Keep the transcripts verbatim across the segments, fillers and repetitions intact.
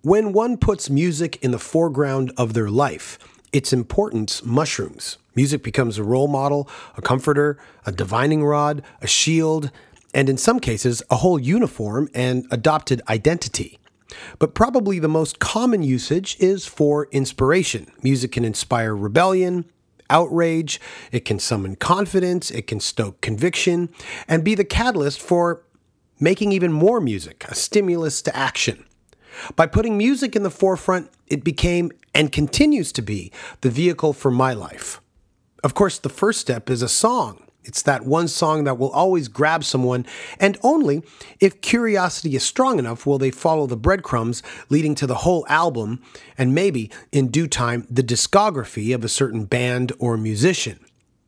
When one puts music in the foreground of their life, its importance mushrooms. Music becomes a role model, a comforter, a divining rod, a shield, and in some cases, a whole uniform and adopted identity. But probably the most common usage is for inspiration. Music can inspire rebellion, outrage, it can summon confidence, it can stoke conviction, and be the catalyst for making even more music, a stimulus to action. By putting music in the forefront, it became and continues to be the vehicle for my life. Of course, the first step is a song. It's that one song that will always grab someone, and only if curiosity is strong enough will they follow the breadcrumbs leading to the whole album, and maybe, in due time, the discography of a certain band or musician.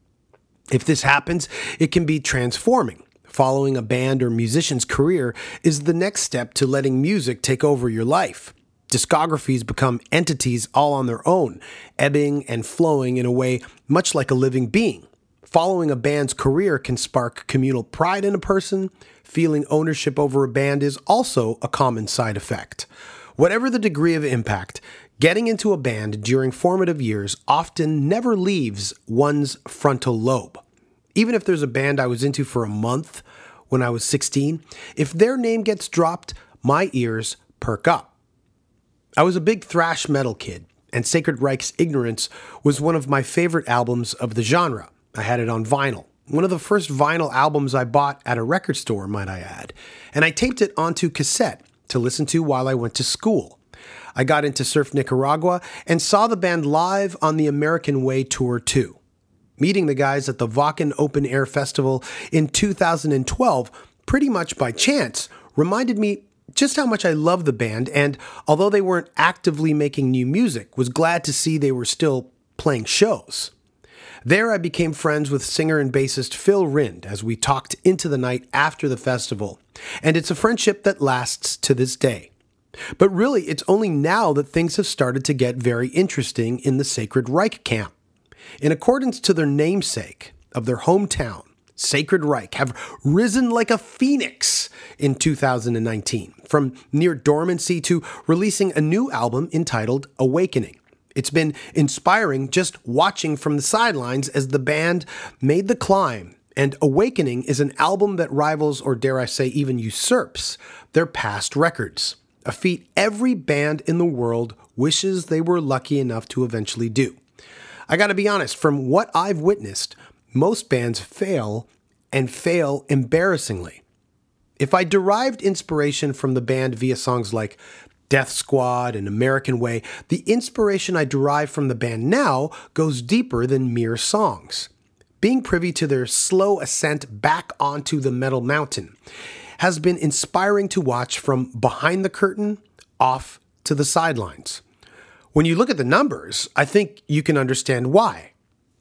If this happens, it can be transforming. Following a band or musician's career is the next step to letting music take over your life. Discographies become entities all on their own, ebbing and flowing in a way much like a living being. Following a band's career can spark communal pride in a person. Feeling ownership over a band is also a common side effect. Whatever the degree of impact, getting into a band during formative years often never leaves one's frontal lobe. Even if there's a band I was into for a month when I was sixteen, if their name gets dropped, my ears perk up. I was a big thrash metal kid, and Sacred Reich's Ignorance was one of my favorite albums of the genre. I had it on vinyl. One of the first vinyl albums I bought at a record store, might I add. And I taped it onto cassette to listen to while I went to school. I got into Surf Nicaragua and saw the band live on the American Way Tour too. Meeting the guys at the Wacken Open Air Festival in two thousand twelve, pretty much by chance, reminded me just how much I love the band, and although they weren't actively making new music, was glad to see they were still playing shows. There I became friends with singer and bassist Phil Rind as we talked into the night after the festival, and it's a friendship that lasts to this day. But really, it's only now that things have started to get very interesting in the Sacred Reich camp. In accordance to their namesake of their hometown, Sacred Reich have risen like a phoenix in two thousand nineteen, from near dormancy to releasing a new album entitled Awakening. It's been inspiring just watching from the sidelines as the band made the climb, and Awakening is an album that rivals, or dare I say even usurps, their past records, a feat every band in the world wishes they were lucky enough to eventually do. I gotta be honest, from what I've witnessed, most bands fail, and fail embarrassingly. If I derived inspiration from the band via songs like Death Squad and American Way, the inspiration I derive from the band now goes deeper than mere songs. Being privy to their slow ascent back onto the metal mountain has been inspiring to watch from behind the curtain off to the sidelines. When you look at the numbers, I think you can understand why.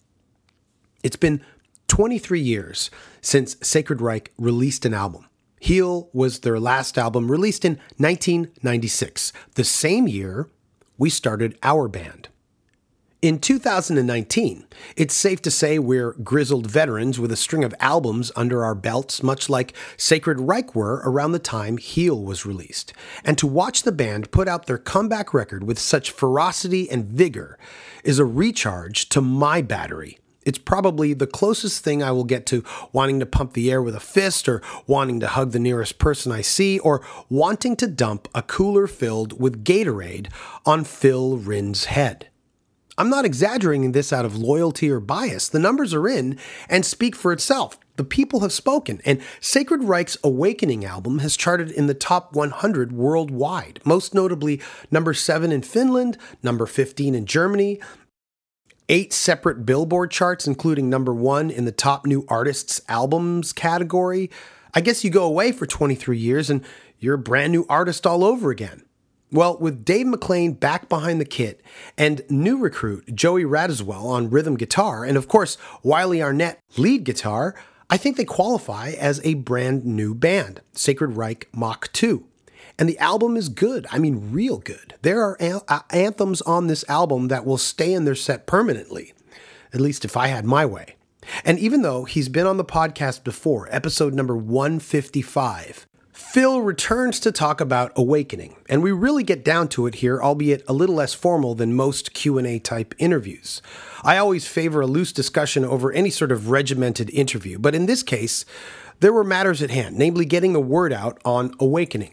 It's been twenty-three years since Sacred Reich released an album. Heal was their last album, released in nineteen ninety-six, the same year we started our band. In two thousand nineteen, it's safe to say we're grizzled veterans with a string of albums under our belts, much like Sacred Reich were around the time Heal was released. And to watch the band put out their comeback record with such ferocity and vigor is a recharge to my battery. It's probably the closest thing I will get to wanting to pump the air with a fist, or wanting to hug the nearest person I see, or wanting to dump a cooler filled with Gatorade on Phil Rind's head. I'm not exaggerating this out of loyalty or bias. The numbers are in and speak for itself. The people have spoken, and Sacred Reich's Awakening album has charted in the top one hundred worldwide, most notably number seven in Finland, number fifteen in Germany, eight separate Billboard charts, including number one in the top new artists' albums category. I guess you go away for twenty-three years and you're a brand new artist all over again. Well, with Dave McClain back behind the kit and new recruit Joey Radiswell on rhythm guitar, and of course Wiley Arnett lead guitar, I think they qualify as a brand new band, Sacred Reich Mach two. And the album is good. I mean, real good. There are a- anthems on this album that will stay in their set permanently, at least if I had my way. And even though he's been on the podcast before, episode number one fifty-five, Phil returns to talk about Awakening, and we really get down to it here, albeit a little less formal than most Q and A type interviews. I always favor a loose discussion over any sort of regimented interview, but in this case, there were matters at hand, namely getting the word out on Awakening.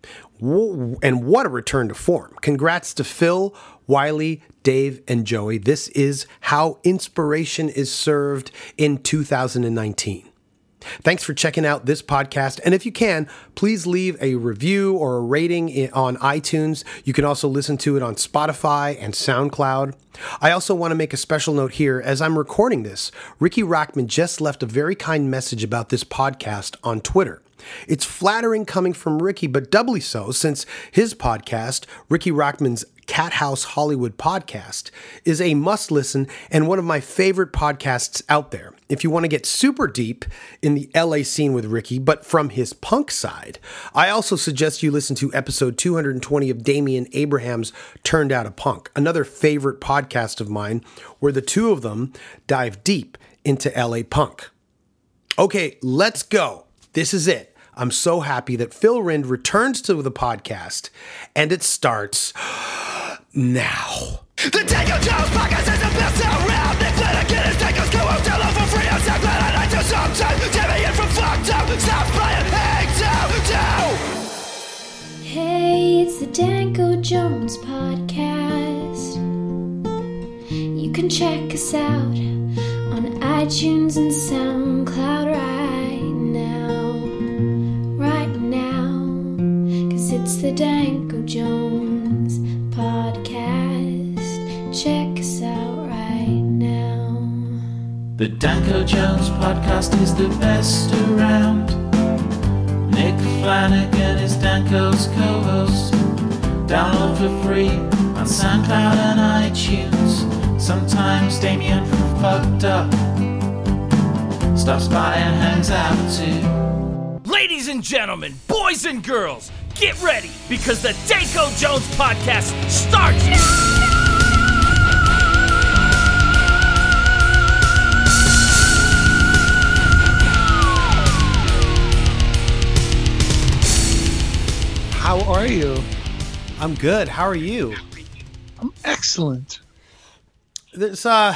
And what a return to form. Congrats to Phil, Wiley, Dave, and Joey. This is how inspiration is served in two thousand nineteen. Thanks for checking out this podcast. And if you can, please leave a review or a rating on iTunes. You can also listen to it on Spotify and SoundCloud. I also want to make a special note here. As I'm recording this, Riki Rachtman just left a very kind message about this podcast on Twitter. It's flattering coming from Riki, but doubly so since his podcast, Riki Rachtman's Cat House Hollywood podcast, is a must-listen and one of my favorite podcasts out there. If you want to get super deep in the L A scene with Riki, but from his punk side, I also suggest you listen to episode two hundred twenty of Damian Abraham's Turned Out a Punk, another favorite podcast of mine, where the two of them dive deep into L A punk. Okay, let's go. This is it. I'm so happy that Phil Rind returns to the podcast, and it starts now. The Tango Jones podcast is the best around. Nick Flanagan is Tango's co-host. Hello for free on SoundCloud and iTunes sometimes. Jamie in from Fucked Up. Stop playing Hang Down. Hey, it's the Danko Jones podcast. You can check us out on iTunes and SoundCloud right now. Right now. Cause it's the Danko Jones podcast. Check us out right now. The Danko Jones podcast is the best around. Nick Flanagan is Danko's co-host. Download for free on SoundCloud and iTunes. Sometimes Damien from Fucked Up stops by and hangs out too. Ladies and gentlemen, boys and girls, get ready because the Danko Jones podcast starts now. How are you? I'm good. How are you? I'm excellent. This, uh,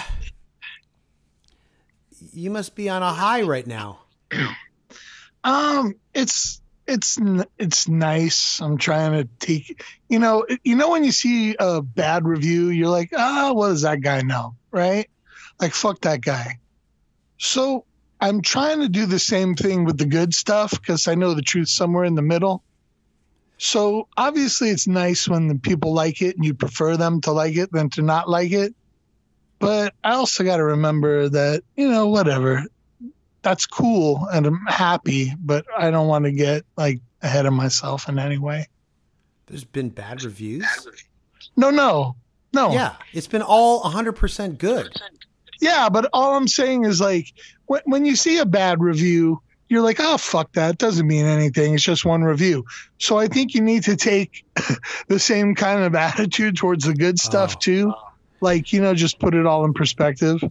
you must be on a high right now. Um, it's it's it's nice. I'm trying to take, you know, you know when you see a bad review, you're like, ah, oh, what does that guy know, right? Like, fuck that guy. So I'm trying to do the same thing with the good stuff because I know the truth somewhere in the middle. So obviously it's nice when the people like it and you prefer them to like it than to not like it. But I also got to remember that, you know, whatever, that's cool and I'm happy, but I don't want to get like ahead of myself in any way. There's been bad reviews? No, no, no. Yeah, it's been all one hundred percent good. Yeah, but all I'm saying is like when, when you see a bad review, you're like, oh, fuck that. It doesn't mean anything. It's just one review. So I think you need to take the same kind of attitude towards the good stuff, oh. too. Like, you know, just put it all in perspective.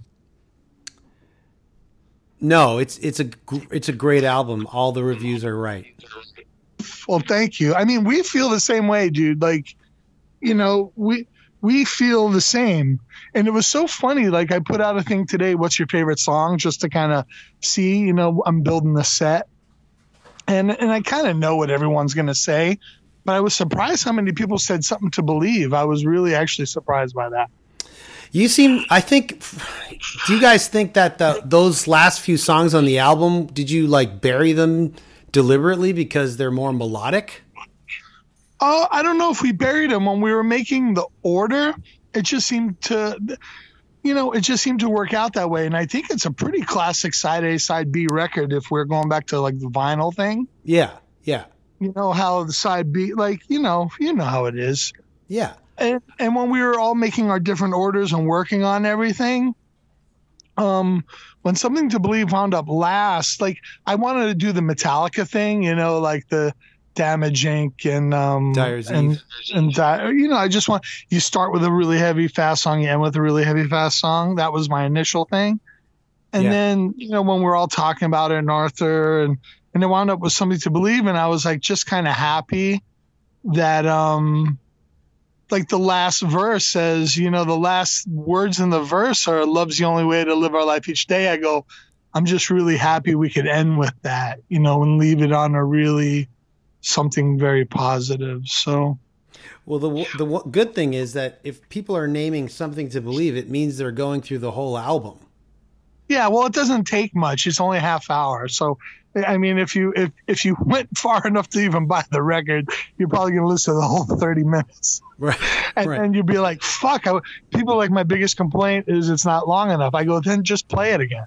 No, it's it's a it's a great album. All the reviews are right. Well, thank you. I mean, we feel the same way, dude. Like, you know, we we feel the same. And it was so funny. Like, I put out a thing today, what's your favorite song? Just to kind of see, you know, I'm building the set. And and I kind of know what everyone's going to say. But I was surprised how many people said Something to Believe. I was really actually surprised by that. You seem, I think, do you guys think that the, those last few songs on the album, did you like bury them deliberately because they're more melodic? Oh, I don't know if we buried them when we were making the order. It just seemed to, you know, it just seemed to work out that way. And I think it's a pretty classic side A, side B record if we're going back to like the vinyl thing. Yeah, yeah. You know how the side B, like, you know, you know how it is. Yeah. And, and when we were all making our different orders and working on everything, um, when Something to Believe wound up last, like I wanted to do the Metallica thing, you know, like the Damage Incorporated and um Dyer's and Eve. and Di- you know, I just want you start with a really heavy fast song, you end with a really heavy fast song. That was my initial thing. And yeah. then, you know, when we're all talking about it and Arthur and and it wound up with Something to Believe. And I was like, just kind of happy that, um, like the last verse says, you know, the last words in the verse are love's the only way to live our life each day. I go, I'm just really happy we could end with that, you know, and leave it on a really something very positive. So, well, the the good thing is that if people are naming Something to Believe, it means they're going through the whole album. Yeah, well, it doesn't take much. It's only a half hour. So, I mean, if you if, if you went far enough to even buy the record, you're probably going to listen to the whole thirty minutes. Right. And right. then you'd be like, fuck. I, people like my biggest complaint is it's not long enough. I go, then just play it again.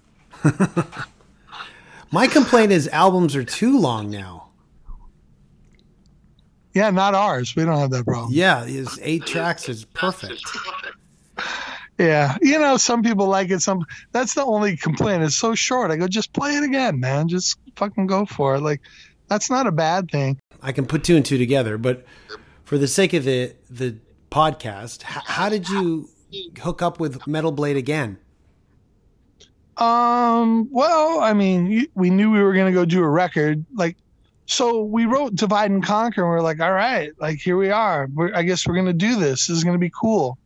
My complaint is albums are too long now. Yeah, not ours. We don't have that problem. Yeah, it's eight tracks is perfect. Yeah, you know, some people like it. Some that's the only complaint. It's so short. I go, just play it again, man. Just fucking go for it. Like, that's not a bad thing. I can put two and two together, but for the sake of the the podcast, h- how did you hook up with Metal Blade again? Um. Well, I mean, we knew we were gonna go do a record, like. So we wrote Divide and Conquer, and we we're like, all right, like, here we are. We're, I guess we're going to do this. This is going to be cool.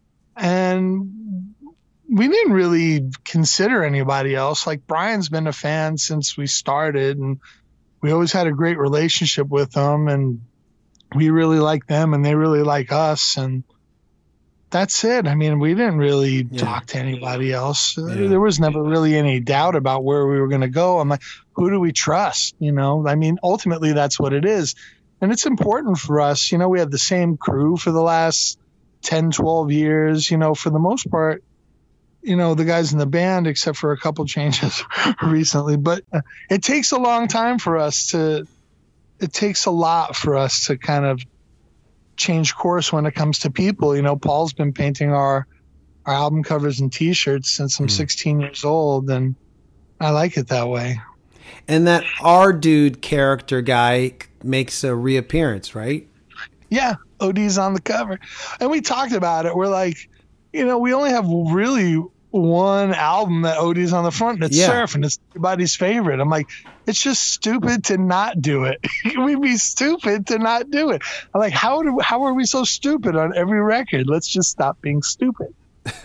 And we didn't really consider anybody else. Like, Brian's been a fan since we started, and we always had a great relationship with them, and we really like them, and they really like us. And that's it. I mean, we didn't really yeah. talk to anybody else. Yeah. There was never really any doubt about where we were going to go. I'm like, who do we trust? You know, I mean, ultimately that's what it is. And it's important for us. You know, we have the same crew for the last ten, twelve years, you know, for the most part, you know, the guys in the band, except for a couple changes recently, but uh, it takes a long time for us to, it takes a lot for us to kind of change course when it comes to people. You know, Paul's been painting our, our album covers and t-shirts since I'm mm. sixteen years old, and I like it that way. And that our dude character guy makes a reappearance, right? Yeah, O D's on the cover. And we talked about it. We're like, you know, we only have really one album that O D's on the front, and it's yeah. Surf, and it's everybody's favorite. I'm like, it's just stupid to not do it. We'd be stupid to not do it. I'm like, how do how are we so stupid on every record? Let's just stop being stupid.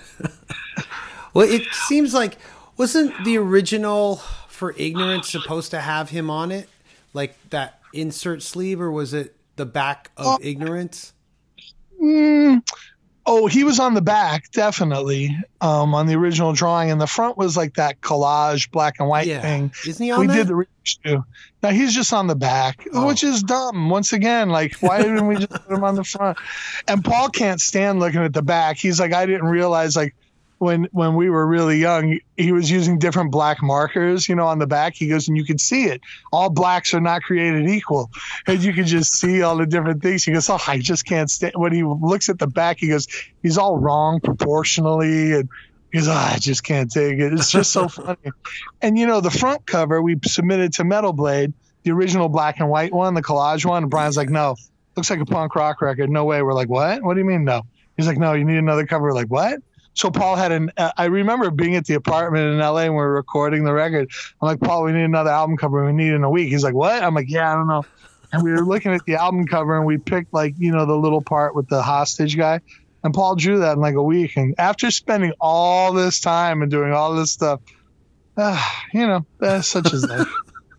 Well, it seems like, wasn't the original For Ignorance supposed to have him on it, like that insert sleeve, or was it the back of oh, Ignorance? Mm, oh, he was on the back, definitely, um, on the original drawing, and the front was like that collage black and white yeah. thing. Isn't he on we that? did the reissue. Now he's just on the back, oh. which is dumb. Once again, like, why didn't we just put him on the front? And Paul can't stand looking at the back. He's like, I didn't realize, like, when when we were really young, he was using different black markers, you know, on the back. He goes, and you could see it. All blacks are not created equal. And you could just see all the different things. He goes, oh, I just can't stand. When he looks at the back, he goes, he's all wrong proportionally. And he goes, oh, I just can't take it. It's just so funny. And, you know, the front cover we submitted to Metal Blade, the original black and white one, the collage one. And Brian's like, no, looks like a punk rock record. No way. We're like, what? What do you mean no? He's like, no, you need another cover. We're like, what? So Paul had an, uh, I remember being at the apartment in L A when we were recording the record. I'm like, Paul, we need another album cover. We need it in a week. He's like, what? I'm like, yeah, I don't know. And we were looking at the album cover, and we picked, like, you know, the little part with the hostage guy. And Paul drew that in like a week. And after spending all this time and doing all this stuff, uh, you know, uh, such as that.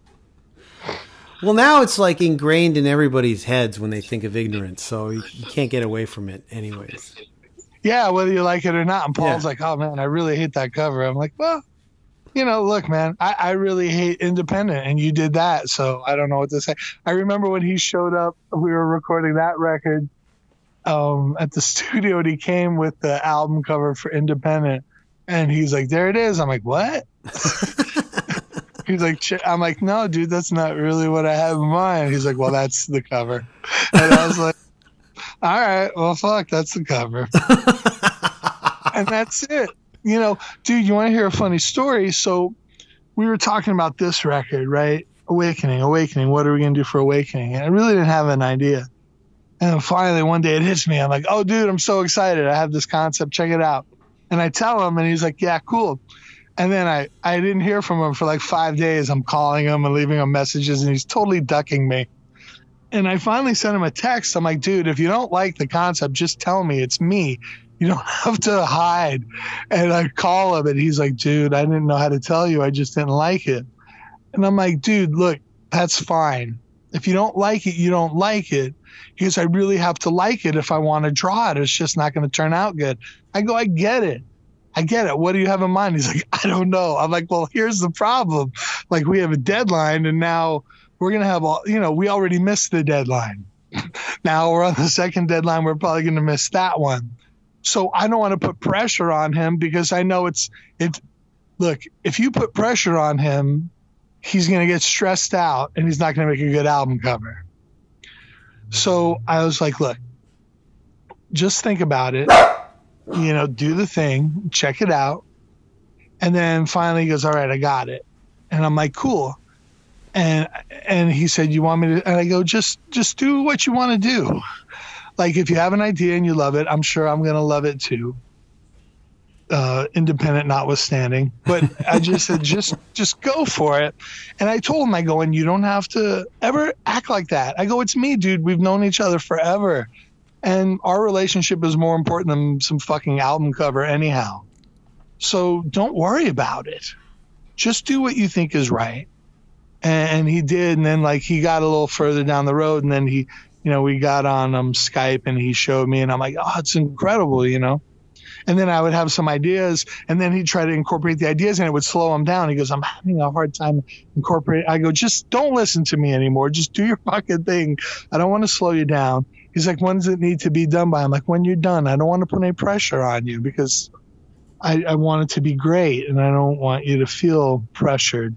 Well, now it's like ingrained in everybody's heads when they think of Ignorance. So you, you can't get away from it anyways. Yeah, whether you like it or not. And Paul's yeah. like, oh, man, I really hate that cover. I'm like, well, you know, look, man, I, I really hate independent, and you did that, so I don't know what to say. I remember when he showed up, we were recording that record um, at the studio, and he came with the album cover for independent, and he's like, there it is. I'm like, what? He's like, I'm like, no, dude, that's not really what I have in mind. He's like, well, that's the cover. And I was like, all right, well, fuck, that's the cover. And that's it. You know, dude, you want to hear a funny story? So we were talking about this record, right? Awakening, Awakening. What are we going to do for Awakening? And I really didn't have an idea. And then finally, one day it hits me. I'm like, oh, dude, I'm so excited. I have this concept. Check it out. And I tell him, and he's like, yeah, cool. And then I, I didn't hear from him for like five days. I'm calling him and leaving him messages, and he's totally ducking me. And I finally sent him a text. I'm like, dude, if you don't like the concept, just tell me. It's me. You don't have to hide. And I call him, and he's like, dude, I didn't know how to tell you. I just didn't like it. And I'm like, dude, look, that's fine. If you don't like it, you don't like it. He goes, I really have to like it if I want to draw it. It's just not going to turn out good. I go, I get it. I get it. What do you have in mind? He's like, I don't know. I'm like, well, here's the problem. Like, we have a deadline, and now we're going to have all, you know, we already missed the deadline. Now we're on the second deadline. We're probably going to miss that one. So I don't want to put pressure on him because I know it's, it's, look, if you put pressure on him, he's going to get stressed out and he's not going to make a good album cover. So I was like, look, just think about it. You know, do the thing, check it out. And then finally he goes, all right, I got it. And I'm like, cool. And and he said, you want me to? And I go, just just do what you want to do. Like, if you have an idea and you love it, I'm sure I'm going to love it too. Uh, independent notwithstanding. But I just said, just just go for it. And I told him, I go, and you don't have to ever act like that. I go, it's me, dude. We've known each other forever. And our relationship is more important than some fucking album cover anyhow. So don't worry about it. Just do what you think is right. And he did. And then, like, he got a little further down the road, and then he, you know, we got on um, Skype, and he showed me, and I'm like, oh, it's incredible, you know. And then I would have some ideas, and then he'd try to incorporate the ideas, and it would slow him down. He goes, I'm having a hard time incorporating. I go, just don't listen to me anymore. Just do your fucking thing. I don't want to slow you down. He's like, when does it need to be done by? I'm like, when you're done. I don't want to put any pressure on you because I, I want it to be great, and I don't want you to feel pressured.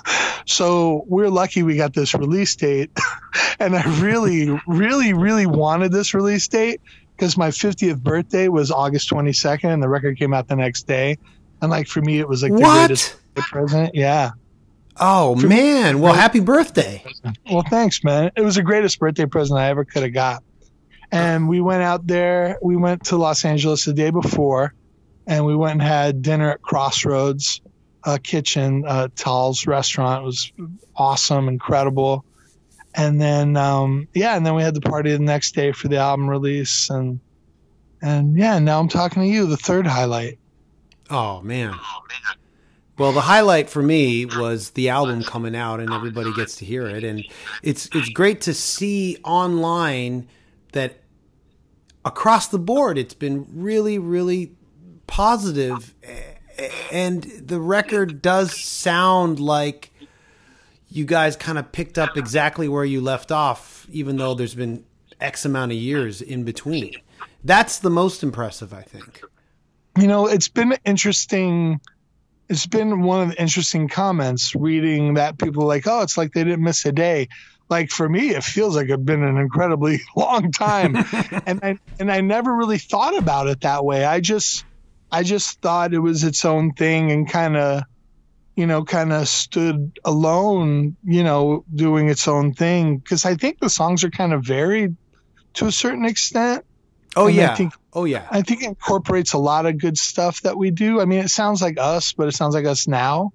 So we're lucky we got this release date. And I really, really, really wanted this release date because my fiftieth birthday was August twenty-second, and the record came out the next day. And, like, for me, it was like the What? greatest present. Yeah. Oh, man. Well, happy birthday. Well, thanks, man. It was the greatest birthday present I ever could have got. And we went out there. We went to Los Angeles the day before, and we went and had dinner at Crossroads uh, Kitchen, uh, Tal's restaurant. It was awesome, incredible. And then, um, yeah, and then we had the party the next day for the album release. And, and yeah, now I'm talking to you, the third highlight. Oh, man. Well, the highlight for me was the album coming out and everybody gets to hear it. And it's it's great to see online that across the board, it's been really, really positive. And the record does sound like you guys kind of picked up exactly where you left off, even though there's been X amount of years in between. That's the most impressive, I think. You know, it's been interesting. It's been one of the interesting comments reading that people are like, oh, it's like they didn't miss a day. Like, for me, it feels like it's been an incredibly long time. and I and I never really thought about it that way. I just I just thought it was its own thing and kind of, you know, kind of stood alone, you know, doing its own thing. Because I think the songs are kind of varied to a certain extent. Oh, and yeah. I think, oh, yeah. I think it incorporates a lot of good stuff that we do. I mean, it sounds like us, but it sounds like us now.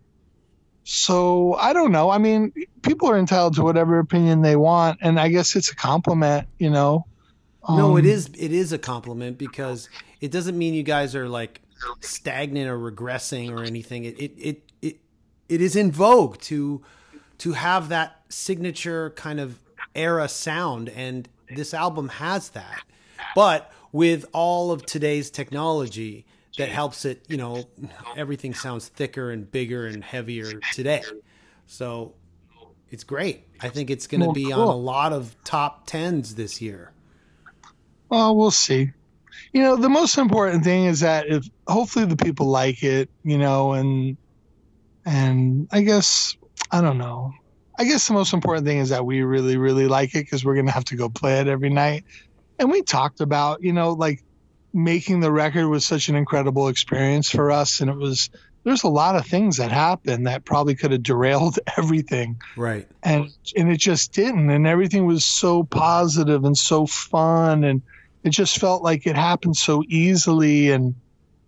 So I don't know. I mean, people are entitled to whatever opinion they want, and I guess it's a compliment, you know. Um, No, it is. It is a compliment because it doesn't mean you guys are like stagnant or regressing or anything. It it it it, it is in vogue to to have that signature kind of era sound, and this album has that. But with all of today's technology that helps it, you know, everything sounds thicker and bigger and heavier today. So it's great. I think it's going to Well, be cool. on a lot of top tens this year. Well, we'll see. You know, the most important thing is that if hopefully the people like it, you know, and and I guess, I don't know. I guess the most important thing is that we really, really like it because we're going to have to go play it every night. And we talked about, you know, like making the record was such an incredible experience for us. And it was, there's a lot of things that happened that probably could have derailed everything. Right. And, and it just didn't. And everything was so positive and so fun. And it just felt like it happened so easily. And,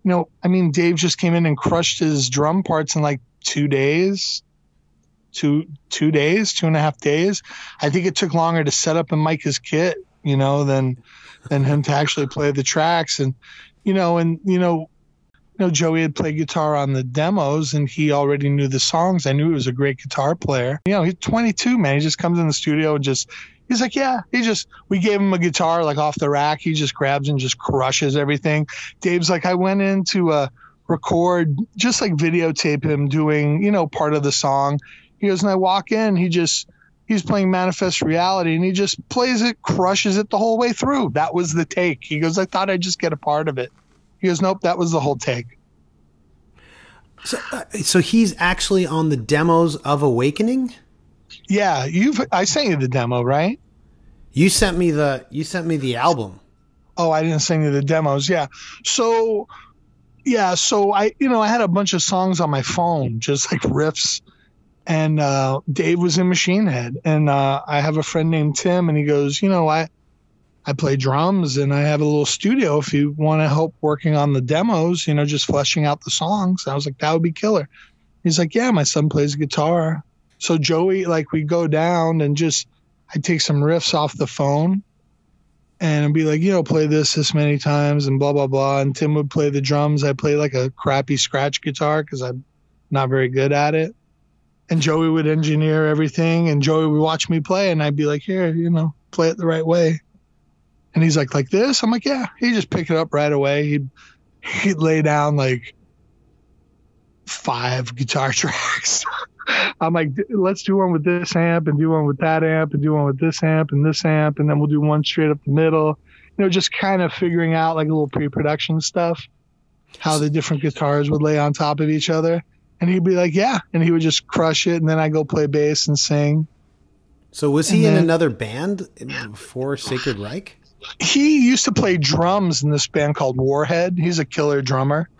you know, I mean, Dave just came in and crushed his drum parts in like two days, two two days, two and a half days. I think it took longer to set up and mic his kit, you know, than than him to actually play the tracks. And you know, and you know, you know, Joey had played guitar on the demos, and he already knew the songs. I knew he was a great guitar player. You know, he's twenty-two, man. He just comes in the studio and just. He's like, yeah, he just, we gave him a guitar like off the rack. He just grabs and just crushes everything. Dave's like, I went in to uh, record, just like videotape him doing, you know, part of the song. He goes, and I walk in, he just, he's playing Manifest Reality, and he just plays it, crushes it the whole way through. That was the take. He goes, I thought I'd just get a part of it. He goes, nope, that was the whole take. So, uh, so he's actually on the demos of Awakening? Yeah, you've. I sent you the demo, right? You sent me the. You sent me the album. Oh, I didn't send you the demos. Yeah, so yeah, so I, you know, I had a bunch of songs on my phone, just like riffs, and uh, Dave was in Machine Head, and uh, I have a friend named Tim, and he goes, you know, I, I play drums, and I have a little studio. If you want to help working on the demos, you know, just fleshing out the songs. And I was like, that would be killer. He's like, yeah, my son plays guitar. So Joey, like, we go down and just, I take some riffs off the phone and I'd be like, you know, play this this many times and blah, blah, blah. And Tim would play the drums. I play like a crappy scratch guitar because I'm not very good at it. And Joey would engineer everything, and Joey would watch me play, and I'd be like, here, you know, play it the right way. And he's like, like this? I'm like, yeah. He'd just pick it up right away. He'd, he'd lay down like five guitar tracks. I'm like, let's do one with this amp and do one with that amp and do one with this amp and this amp. And then we'll do one straight up the middle, you know, just kind of figuring out like a little pre-production stuff, how the different guitars would lay on top of each other. And he'd be like, yeah. And he would just crush it. And then I go play bass and sing. So was he and in then, another band before Sacred Reich? He used to play drums in this band called Warhead. He's a killer drummer.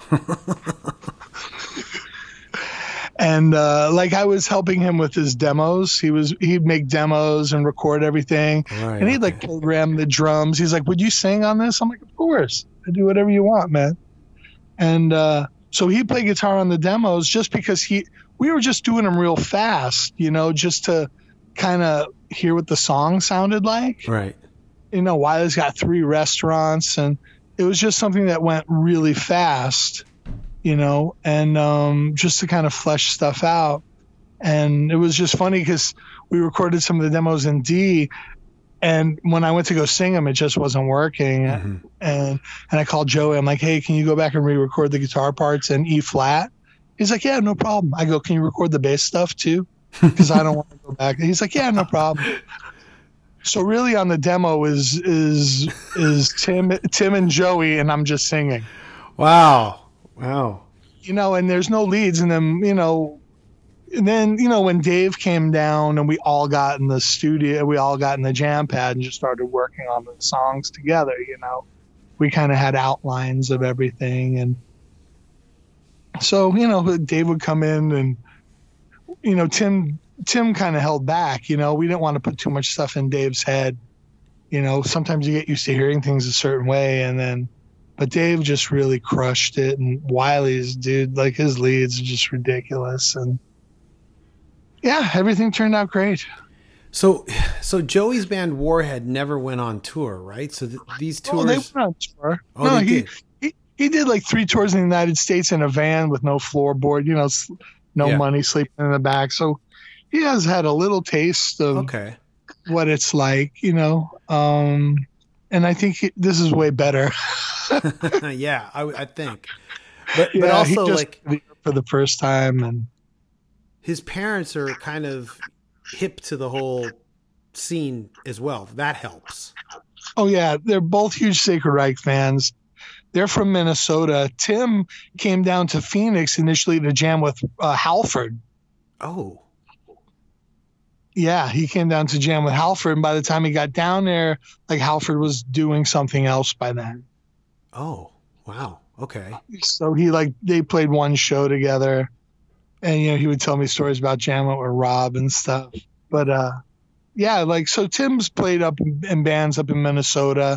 And uh, like I was helping him with his demos. He was he'd make demos and record everything. Right, and he'd okay. like program the drums. He's like, would you sing on this? I'm like, of course. I do whatever you want, man. And uh, so he played guitar on the demos just because he we were just doing them real fast, you know, just to kind of hear what the song sounded like. Right. You know, Wiley's got three restaurants, and it was just something that went really fast. You know, and um, just to kind of flesh stuff out. And it was just funny because we recorded some of the demos in D, and when I went to go sing them, it just wasn't working. Mm-hmm. And and I called Joey. I'm like, hey, can you go back and re-record the guitar parts in E flat? He's like, yeah, no problem. I go, can you record the bass stuff too? Because I don't want to go back. He's like, yeah, no problem. So really on the demo is is is Tim Tim and Joey, and I'm just singing. Wow. Wow. You know, and there's no leads. And then, you know, and then, you know, when Dave came down and we all got in the studio, we all got in the jam pad and just started working on the songs together, you know, we kind of had outlines of everything. And so, you know, Dave would come in and, you know, Tim, Tim kind of held back, you know, we didn't want to put too much stuff in Dave's head. You know, sometimes you get used to hearing things a certain way, and then, but Dave just really crushed it. And Wiley's, dude, like his leads are just ridiculous. And yeah, everything turned out great. So, so Joey's band Warhead never went on tour, right? So th- these tours. Oh, they went on tour. Oh, no, they he, did. he he did like three tours in the United States in a van with no floorboard, you know, s- no Yeah. money, sleeping in the back. So he has had a little taste of Okay. what it's like, you know. Um, and I think he, this is way better. Yeah, I, I think. But Yeah, but he also just like did it for the first time, and his parents are kind of hip to the whole scene as well. That helps. oh yeah, they're both huge Sacred Reich fans. They're from Minnesota. Tim came down to Phoenix initially to jam with uh, Halford. Oh. Yeah, he came down to jam with Halford, and by the time he got down there, like Halford was doing something else by then. Oh. Wow. Okay. So he like they played one show together, and you know he would tell me stories about jamming with Rob and stuff. But uh, yeah, like so Tim's played up in, in bands up in Minnesota.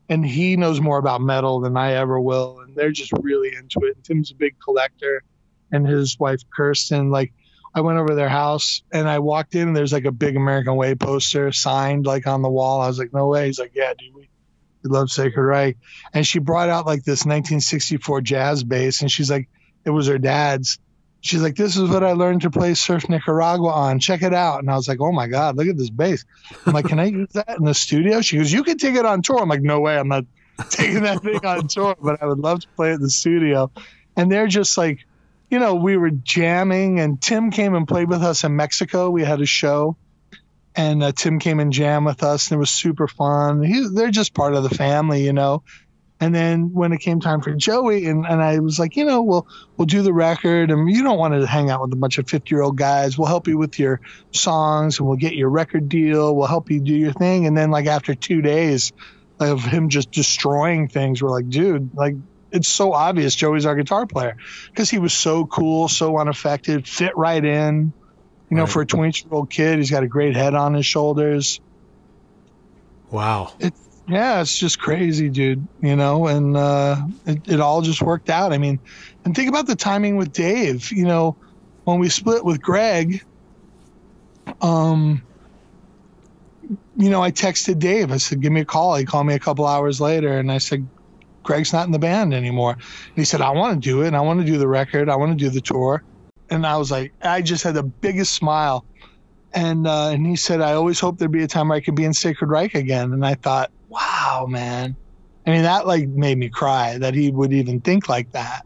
and he knows more about metal than I ever will. And they're just really into it. And Tim's a big collector, and his wife, Kirsten, like, I went over to their house and I walked in and there's like a big American Way poster signed like on the wall. I was like, no way. He's like, yeah, dude, we, we love Sacred Reich. And she brought out like this nineteen sixty-four jazz bass, and she's like, it was her dad's. She's like, this is what I learned to play Surf Nicaragua on. Check it out. And I was like, oh my God, look at this bass. I'm like, can I use that in the studio? She goes, you can take it on tour. I'm like, no way. I'm not taking that thing on tour, but I would love to play it in the studio. And they're just like, you know, we were jamming, and Tim came and played with us in Mexico. We had a show, and uh, Tim came and jammed with us, and it was super fun. He, they're just part of the family, you know. And then when it came time for Joey, and, and I was like, you know, we'll we'll do the record, and you don't want to hang out with a bunch of fifty-year-old guys. We'll help you with your songs, and we'll get your record deal. We'll help you do your thing. And then like after two days of him just destroying things, we're like, dude, like, it's so obvious Joey's our guitar player, because he was so cool, so unaffected, fit right in. You know, Right. for a twenty-year-old kid, he's got a great head on his shoulders. Wow. It's yeah, it's just crazy, dude. You know, and uh, it, it all just worked out. I mean, and think about the timing with Dave. You know, when we split with Greg, um, you know, I texted Dave. I said, give me a call. He called me a couple hours later, and I said, Greg's not in the band anymore. And he said, I want to do it. And I want to do the record. I want to do the tour. And I was like, I just had the biggest smile. And uh, and he said, I always hope there'd be a time where I could be in Sacred Reich again. And I thought, wow, man. I mean, that like made me cry that he would even think like that.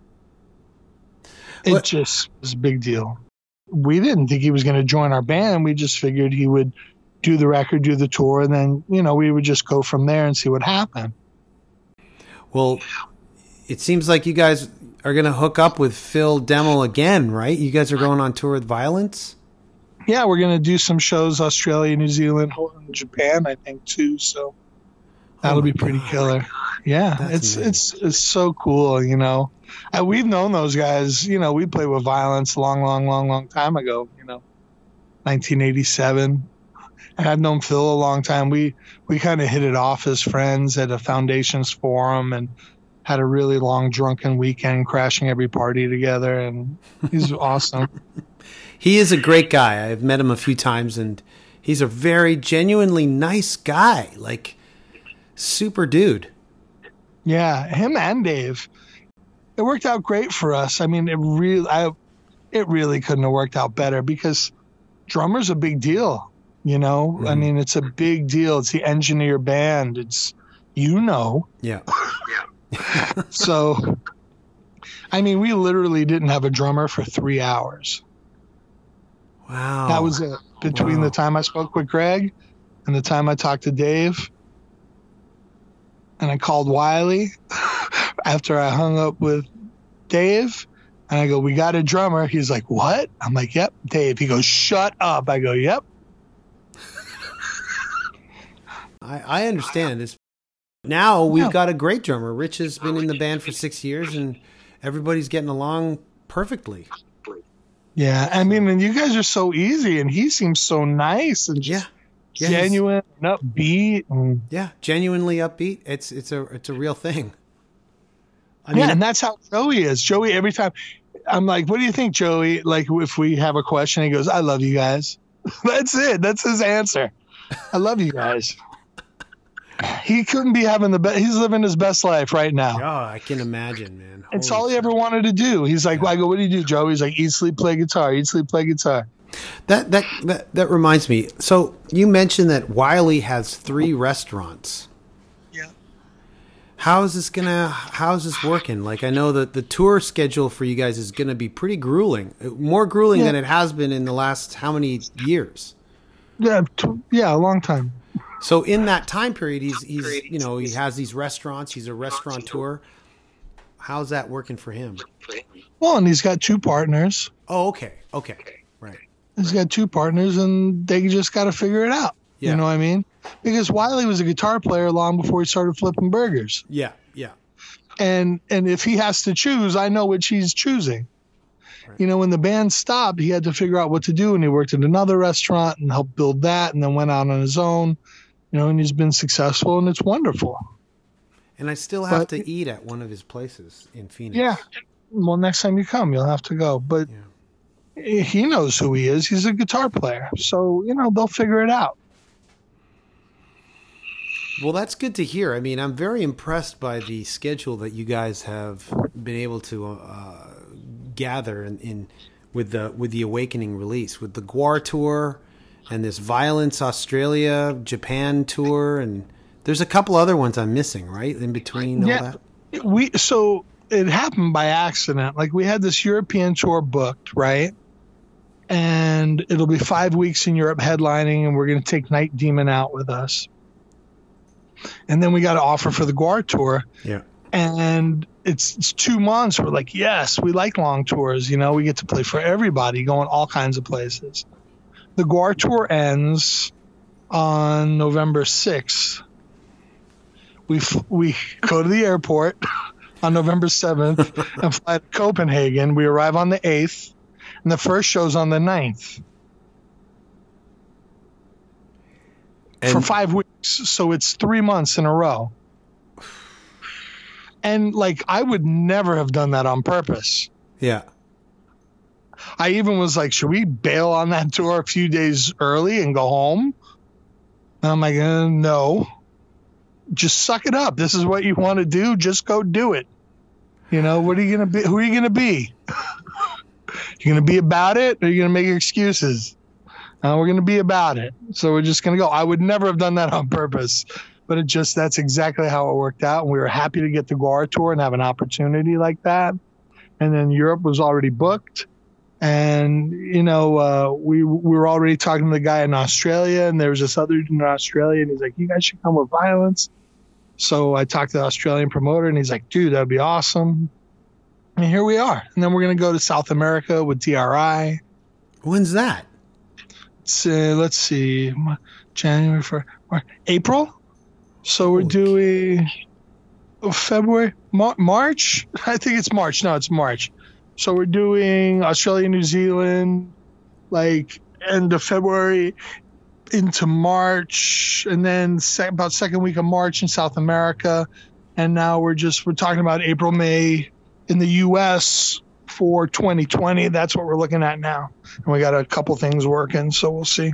It What- just was a big deal. We didn't think he was going to join our band. We just figured he would do the record, do the tour, and then, you know, we would just go from there and see what happened. Well, it seems like you guys are going to hook up with Phil Demmel again, right? You guys are going on tour with Violence? Yeah, we're going to do some shows, Australia, New Zealand, and Japan, I think, too. So that'll Oh my be pretty God. killer. Yeah, That's it's amazing. it's it's so cool, you know. And we've known those guys. You know, we played with Violence a long, long, long, long time ago. You know, nineteen eighty-seven. And I've known Phil a long time. We we kind of hit it off as friends at a Foundations forum, and had a really long drunken weekend, crashing every party together. And he's awesome. He is a great guy. I've met him a few times, and he's a very genuinely nice guy. Like, super dude. Yeah, him and Dave. It worked out great for us. I mean, it really, I, it really couldn't have worked out better, because drummer's a big deal. You know, Mm-hmm. I mean, it's a big deal. It's the engine of your band. It's, you know, Yeah. so. I mean, we literally didn't have a drummer for three hours. Wow. That was it. Between Wow. the time I spoke with Greg and the time I talked to Dave, and I called Wiley after I hung up with Dave, and I go, we got a drummer. He's like, what? I'm like, yep, Dave. He goes, shut up. I go, yep. I, I understand this. Now we've Yeah. got a great drummer. Rich has been in the band for six years, and everybody's getting along perfectly. Yeah, I mean, and you guys are so easy, and he seems so nice and Yeah. just Yeah, he's- genuine and upbeat. And, Yeah, genuinely upbeat. It's it's a it's a real thing. I mean, yeah, and that's how Joey is. Joey, every time I'm like, what do you think, Joey? Like, if we have a question, he goes, I love you guys. That's it. That's his answer. I love you guys. He couldn't be having the best. He's living his best life right now. oh, I can imagine, man. It's Holy all he ever wanted to do. He's like, well, I go, what do you do, Joey? He's like, eat, sleep, play guitar. Eat, sleep, play guitar. That, that that that reminds me. So you mentioned that Wiley has three restaurants. Yeah. How is this gonna? How is this working? Like, I know that the tour schedule for you guys is gonna be pretty grueling, more grueling Yeah. than it has been in the last how many years? Yeah. T- yeah. A long time. So in that time period, he's he's you know he has these restaurants. He's a restaurateur. How's that working for him? Well, and he's got two partners. Oh, okay, okay, right. He's got two partners, and they just got to figure it out. Yeah. You know what I mean? Because Wiley was a guitar player long before he started flipping burgers. Yeah, yeah. And and if he has to choose, I know which he's choosing. You know, when the band stopped, he had to figure out what to do, and he worked at another restaurant and helped build that, and then went out on his own. You know, and he's been successful, and it's wonderful. And I still have But- to eat at one of his places in Phoenix. Yeah. Well, next time you come, you'll have to go. But Yeah. he knows who he is. He's a guitar player. So, you know, they'll figure it out. Well, that's good to hear. I mean, I'm very impressed by the schedule that you guys have been able to uh, gather in, in with the with the Awakening release, with the Gwar tour and this Violence Australia Japan tour, and there's a couple other ones I'm missing, right? In between all Yeah. that. We so it happened by accident. Like we had this European tour booked, right? And it'll be five weeks in Europe headlining, and we're going to take Night Demon out with us. And then we got an offer for the Gwar tour, Yeah. and it's, it's two months. We're like, yes, we like long tours. You know, we get to play for everybody, going all kinds of places. The Gwar tour ends on November sixth. We f- we go to the airport on November seventh and fly to Copenhagen. We arrive on the eighth, and the first show's on the ninth. For And- five weeks. So it's three months in a row. And like, I would never have done that on purpose. Yeah. I even was like, should we bail on that tour a few days early and go home? And I'm like, uh, no. Just suck it up. This is what you want to do. Just go do it. You know, what are you going to be? Who are you going to be? You're going to be about it, or are you going to make excuses? Uh, we're going to be about it. So we're just going to go. I would never have done that on purpose, but it just, that's exactly how it worked out. And we were happy to get the Gwar tour and have an opportunity like that. And then Europe was already booked. And, you know, uh, we, we were already talking to the guy in Australia, and there was this other dude in Australia, and he's like, you guys should come with Violence. So I talked to the Australian promoter, and he's like, dude, that'd be awesome. And here we are. And then we're going to go to South America with T R I. When's that? It's, uh, let's see, January, for April. So we're Holy doing oh, February, Mar- March. I think it's March. No, it's March. So we're doing Australia, New Zealand, like end of February into March, and then sec- about second week of March in South America. And now we're just we're talking about April, May in the U S for twenty twenty. That's what we're looking at now. And we got a couple things working, so we'll see.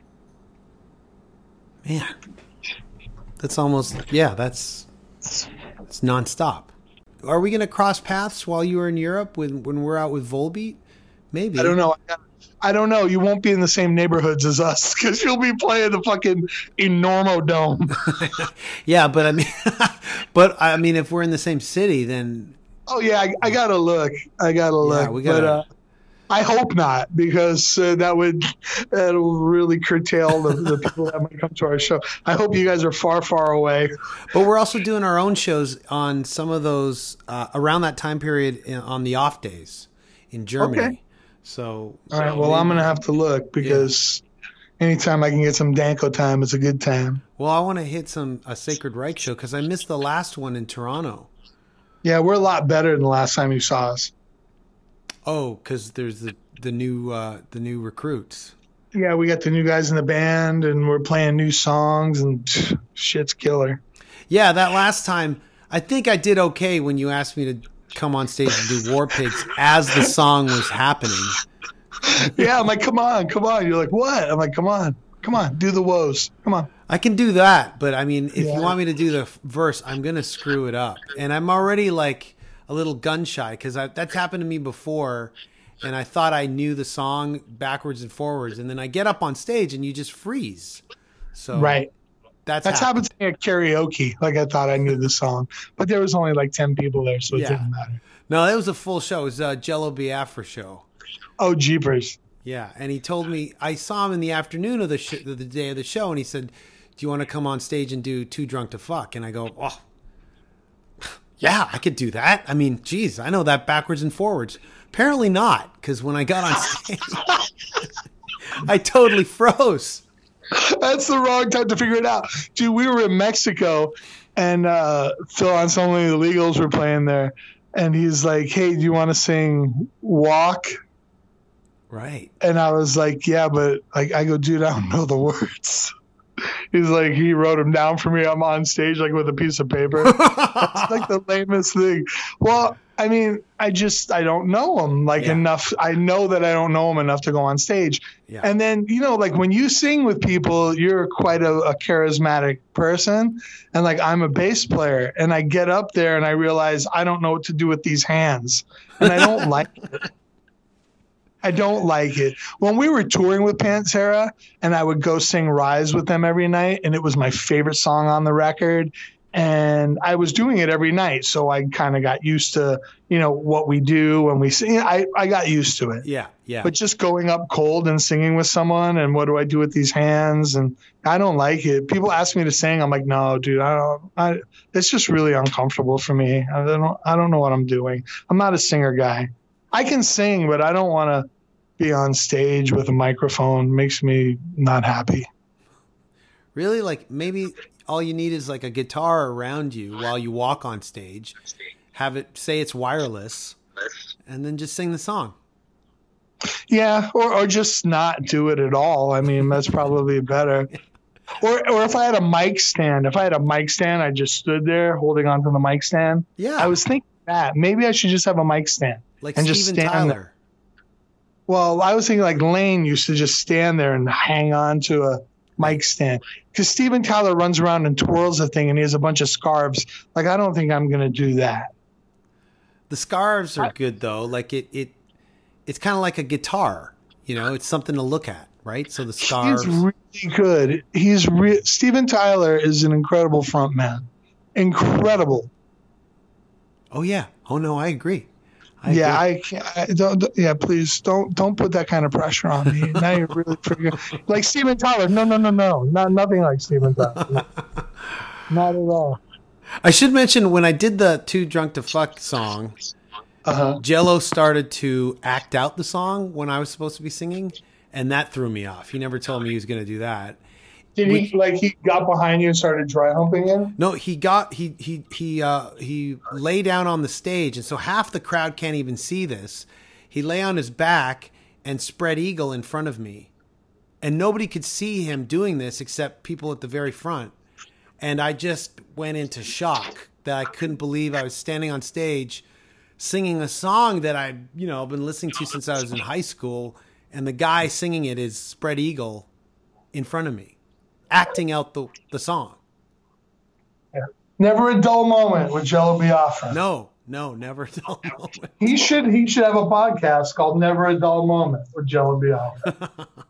Man, that's almost, yeah, that's, it's nonstop. Are we going to cross paths while you were in Europe when, when we're out with Volbeat? Maybe. I don't know. I don't know. You won't be in the same neighborhoods as us because you'll be playing the fucking Enormo Dome. Yeah, but I mean, but I mean, if we're in the same city, then Oh yeah, I, I gotta look. I gotta look. Yeah, we gotta- But uh, I hope not, because uh, that would that'll really curtail the, the people that might come to our show. I hope you guys are far, far away. but we're also doing our own shows on some of those uh, around that time period in, on the off days in Germany. Okay. So, All right. Well, I'm gonna have to look because anytime I can get some Danko time, it's a good time. well, I want to hit some a Sacred Reich show because I missed the last one in Toronto. Yeah, we're a lot better than the last time you saw us. Oh, because there's the the new uh, the new recruits. Yeah, we got the new guys in the band, and we're playing new songs, and pff, shit's killer. Yeah, that last time I think I did okay when you asked me to come on stage and do War Pigs as the song was happening. Yeah, I'm like, come on, come on. You're like, what? I'm like, come on, come on, do the woes. Come on. I can do that, but I mean, if Yeah. you want me to do the f- verse, I'm gonna screw it up, and I'm already like a little gun shy because that's happened to me before, and I thought I knew the song backwards and forwards, and then I get up on stage and you just freeze. So Right. that's That's happened. happened to me at karaoke. Like I thought I knew the song, but there was only like ten people there, so it Yeah. didn't matter. No, it was a full show. It was a Jello Biafra show. Oh, jeepers! Yeah, and he told me I saw him in the afternoon of the sh- the day of the show, and he said, "Do you want to come on stage and do Too Drunk to Fuck?" And I go, "Oh, yeah, I could do that. I mean, geez, I know that backwards and forwards." Apparently not, because when I got on stage, I totally froze. That's the wrong time to figure it out, dude. We were in Mexico, and uh, Phil Anselmo, the Legals were playing there, and he's like, "Hey, do you want to sing Walk?" Right. And I was like, "Yeah, but like," I go, "Dude, I don't know the words." he's like, he wrote them down for me. I'm on stage like with a piece of paper. That's like the lamest thing. Well, I mean, I just, I don't know him like Yeah. enough. I know that I don't know him enough to go on stage. Yeah. And then, you know, like when you sing with people, you're quite a, a charismatic person. And like, I'm a bass player and I get up there and I realize I don't know what to do with these hands. And I don't like it. I don't like it. When we were touring with Pantera and I would go sing Rise with them every night, and it was my favorite song on the record. And I was doing it every night. So I kind of got used to, you know, what we do when we sing. I, I got used to it. Yeah, yeah. But just going up cold and singing with someone and what do I do with these hands? And I don't like it. People ask me to sing. I'm like, no, dude, I don't, I, it's just really uncomfortable for me. I don't, I don't know what I'm doing. I'm not a singer guy. I can sing, but I don't want to be on stage with a microphone. It makes me not happy. Really? Like maybe all you need is like a guitar around you while you walk on stage. Have it say it's wireless, and then just sing the song. Yeah, or, or just not do it at all. I mean, that's probably better. Or or if I had a mic stand, if I had a mic stand, I just stood there holding onto the mic stand. Yeah. I was thinking that. Maybe I should just have a mic stand. Like and Steven just stand Tyler. there. Well, I was thinking like Lane used to just stand there and hang on to a mic stand. Because Steven Tyler runs around and twirls the thing and he has a bunch of scarves. Like, I don't think I'm going to do that. The scarves are good though. Like it, it it's kind of like a guitar. You know, it's something to look at, right? So the scarves. He's really good. He's re- Steven Tyler is an incredible front man. Incredible. Oh yeah. Oh no, I agree. I yeah, agree. I can't. I don't. Yeah, please don't don't put that kind of pressure on me. Now you're really freaking like Steven Tyler. No, no, no, no, not nothing like Steven Tyler. No. Not at all. I should mention when I did the Too Drunk to Fuck song, Uh-huh. Jello started to act out the song when I was supposed to be singing, and that threw me off. He never told me he was going to do that. Did he like he got behind you and started dry humping you? No, he got he he he uh, he lay down on the stage, and so half the crowd can't even see this. He lay on his back and spread eagle in front of me, and nobody could see him doing this except people at the very front. And I just went into shock that I couldn't believe I was standing on stage singing a song that I, you know, been listening to since I was in high school, and the guy singing it is spread eagle in front of me, acting out the, the song. Yeah. Never a dull moment with Jello Biafra. No, no, never a dull moment. He should he should have a podcast called Never a Dull Moment with Jello Biafra.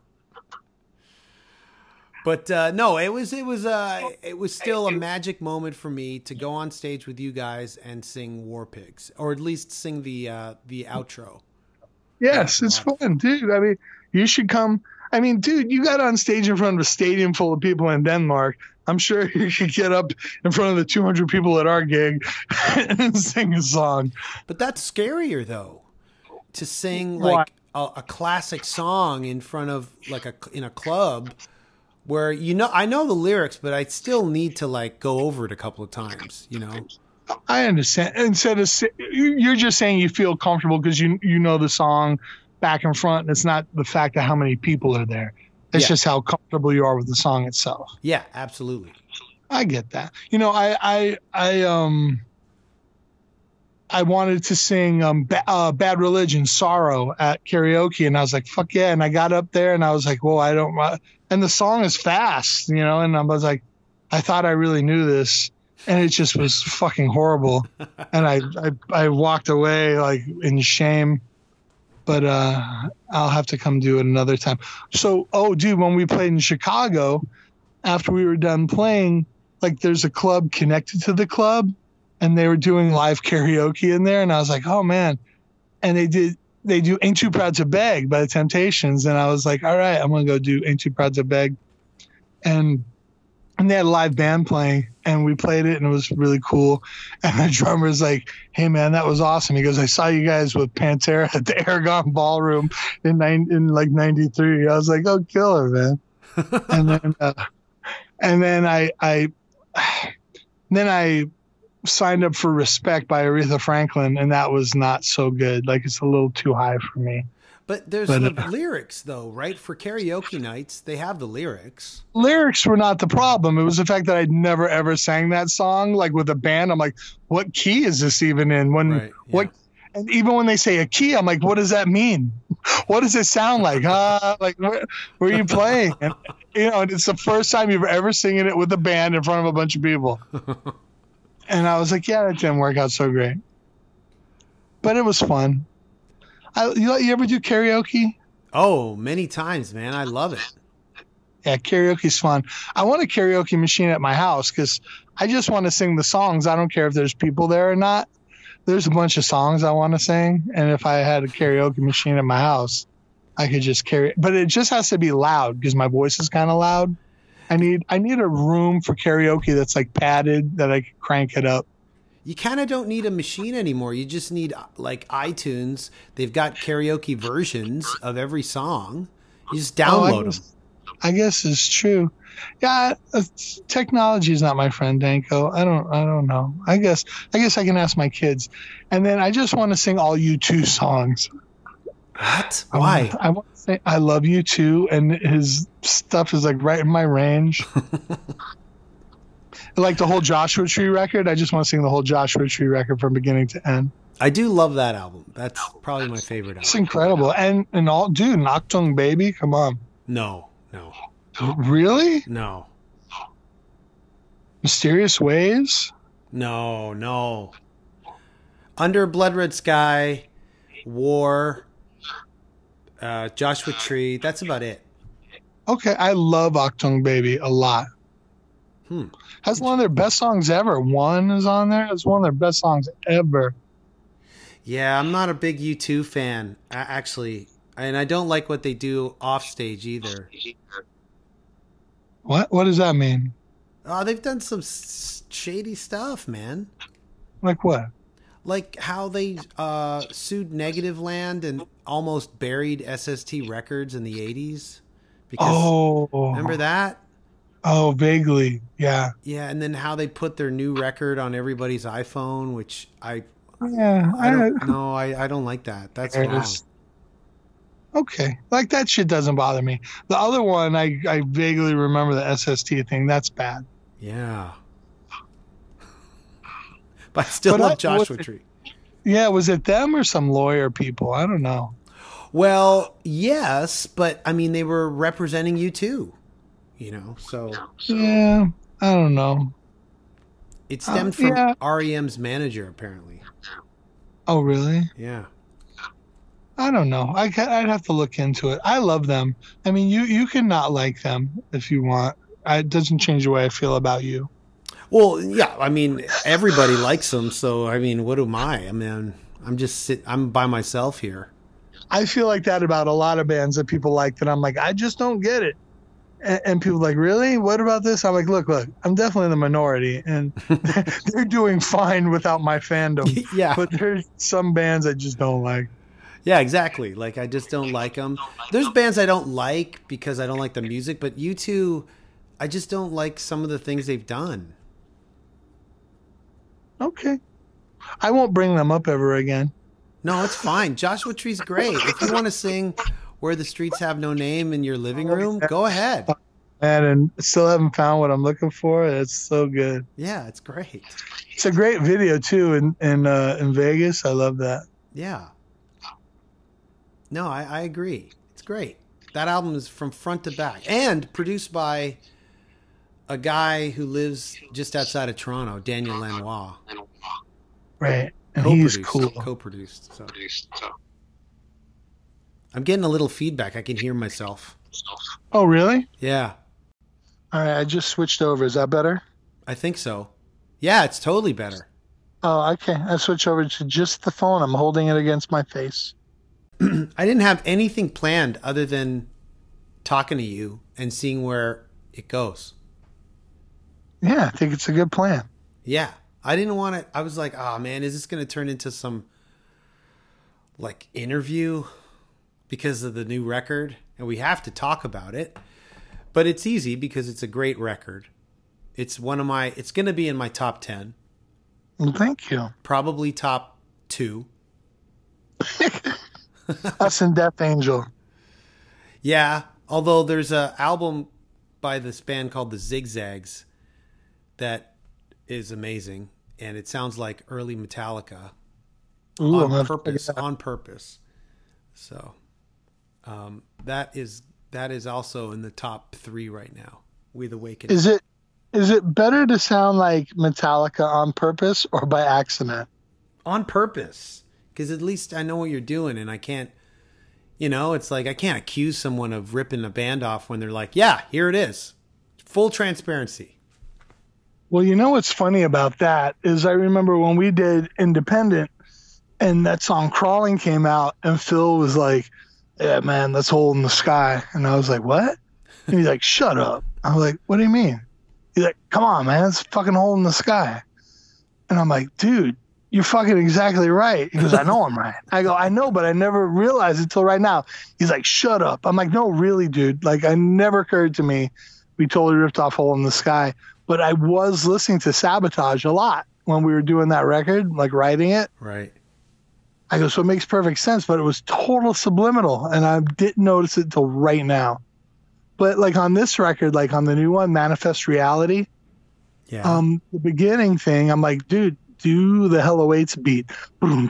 But uh, no, it was it was uh, it was still a magic moment for me to go on stage with you guys and sing War Pigs, or at least sing the uh, the outro. Yes, it's fun, dude. I mean, you should come. I mean, dude, you got on stage in front of a stadium full of people in Denmark. I'm sure you could get up in front of the two hundred people at our gig and sing a song. But that's scarier, though, to sing like a, a classic song in front of like a in a club where you know I know the lyrics, but I still need to like go over it a couple of times. You know. I understand. Instead of you're just saying you feel comfortable because you you know the song back and front, and it's not the fact of how many people are there. It's Yeah. just how comfortable you are with the song itself. Yeah, absolutely. I get that. You know, I I I um I wanted to sing um ba- uh, Bad Religion, Sorrow at karaoke, and I was like, fuck yeah! And I got up there, and I was like, well, I don't. Uh, and the song is fast, you know, and I was like, I thought I really knew this. And it just was fucking horrible. And I, I, I walked away like in shame, but uh, I'll have to come do it another time. So, oh, dude, when we played in Chicago, after we were done playing, like there's a club connected to the club and they were doing live karaoke in there. And I was like, oh man. And they did, they do Ain't Too Proud to Beg by the Temptations. And I was like, all right, I'm going to go do Ain't Too Proud to Beg. And And they had a live band playing, and we played it, and it was really cool. And the drummer's like, hey, man, that was awesome. He goes, I saw you guys with Pantera at the Aragon Ballroom in nine, in like ninety-three. I was like, oh, killer, man. and then uh, and then I, I then I signed up for Respect by Aretha Franklin, and that was not so good. Like, it's a little too high for me. But there's But, the uh, lyrics, though, right? For karaoke nights, they have the lyrics. Lyrics were not the problem. It was the fact that I'd never ever sang that song like with a band. I'm like, what key is this even in? When Right, yeah. what? And even when they say a key, I'm like, what does that mean? What does it sound like? Huh? Like, where, where are you playing? And, you know, and it's the first time you've ever singing it with a band in front of a bunch of people. And I was like, yeah, that didn't work out so great. But it was fun. I, you, you ever do karaoke? Oh, many times, man. I love it. Yeah, karaoke's fun. I want a karaoke machine at my house because I just want to sing the songs. I don't care if there's people there or not. There's a bunch of songs I want to sing, and if I had a karaoke machine at my house, I could just carry it. But it just has to be loud because my voice is kind of loud. I need I need a room for karaoke that's like padded that I can crank it up. You kind of don't need a machine anymore. You just need like iTunes. They've got karaoke versions of every song. You just Oh, I download guess- them. I guess it's true. Yeah, it's, technology is not my friend, Danko. I don't, I don't know. I guess, I guess I can ask my kids. And then I just want to sing all U two songs. What? I Why? want, I want to say I love U two, and his stuff is like right in my range. Like the whole Joshua Tree record. I just want to sing the whole Joshua Tree record from beginning to end. I do love that album. That's probably my favorite It's album. incredible. And and all, dude, Noctung Baby, come on. No, no, Really? no, Mysterious Ways? no, no. Under Blood Red Sky, War, uh, Joshua Tree. That's about it. Okay, I love Octung Baby a lot. Hmm. That's one of their best songs ever. One is on there. It's one of their best songs ever. Yeah, I'm not a big U two fan, a- actually. And I don't like what they do off stage either. What? What does that mean? Oh, they've done some s- shady stuff, man. Like what? Like how they uh, sued Negative Land and almost buried S S T Records in the eighties. Because Oh, remember that? Oh, vaguely. Yeah. Yeah, and then how they put their new record on everybody's iPhone, which I Yeah. I don't know. I, I don't like that. That's There it wrong. is. Okay. Like that shit doesn't bother me. The other one, I, I vaguely remember the S S T thing. That's bad. Yeah. But I still But love I- Joshua what- Tree. Yeah. Was it them or some lawyer people? I don't know. Well, yes, but I mean, they were representing you too, you know, so Yeah. I don't know. it stemmed Uh, from yeah. R E M's manager, apparently. Oh, really? Yeah. I don't know. I ca- I'd have to look into it. I love them. I mean, you you can not like them if you want. I, it doesn't change the way I feel about you. Well, yeah, I mean, everybody likes them, so I mean, what am I? I mean, I'm just sit, I'm by myself here. I feel like that about a lot of bands that people like that I'm like, I just don't get it. And, and people are like, really? What about this? I'm like, look, look, I'm definitely the minority, and they're doing fine without my fandom. Yeah. But there's some bands I just don't like. Yeah, exactly. Like, I just don't like them. There's bands I don't like because I don't like the music, but you two, I just don't like some of the things they've done. Okay. I won't bring them up ever again. No, it's fine. Joshua Tree's great. If you want to sing Where the Streets Have No Name in your living room, go ahead. And, and still haven't found what I'm looking for. It's so good. Yeah, it's great. It's a great video too in in uh, in Vegas. I love that. Yeah. No, I, I agree. It's great. That album is from front to back and produced by a guy who lives just outside of Toronto, Daniel Lanois. Right. And he's cool. Co-produced. So. I'm getting a little feedback. I can hear myself. Oh, really? Yeah, All right. I just switched over. Is that better? I think so. Yeah, it's totally better. Oh, okay. I switched over to just the phone. I'm holding it against my face. I didn't have anything planned other than talking to you and seeing where it goes. Yeah, I think it's a good plan. Yeah. I didn't want to. I was like, oh man, is this going to turn into some like interview because of the new record? And we have to talk about it. But it's easy because it's a great record. It's one of my, it's going to be in my top ten, Well, thank you. probably top two. Us and Death Angel. Yeah, although there's a album by this band called the Zigzags that is amazing, and it sounds like early Metallica. Ooh, I'm on gonna purpose, check it out. on purpose. So um, that is that is also in the top three right now. With Awakening. Is it is it better to sound like Metallica on purpose or by accident? On purpose, because at least I know what you're doing, and I can't. You know, it's like I can't accuse someone of ripping a band off when they're like, "Yeah, here it is, full transparency." Well, you know what's funny about that is I remember when we did Independent and that song Crawling came out and Phil was like, yeah, man, that's Hole in the Sky. And I was like, what? And he's like, shut up. I was like, what do you mean? He's like, come on, man, it's fucking Hole in the Sky. And I'm like, dude, you're fucking exactly right. He goes, I know I'm right. I go, I know, but I never realized it till right now. He's like, shut up. I'm like, no, really, dude. Like, I never occurred to me we totally ripped off Hole in the Sky. But I was listening to Sabotage a lot when we were doing that record, like writing it. Right. I go, so it makes perfect sense, but it was total subliminal, and I didn't notice it till right now. But like on this record, like on the new one, Manifest Reality, Yeah. um, the beginning thing, I'm like, dude, do the Hell Awaits beat. I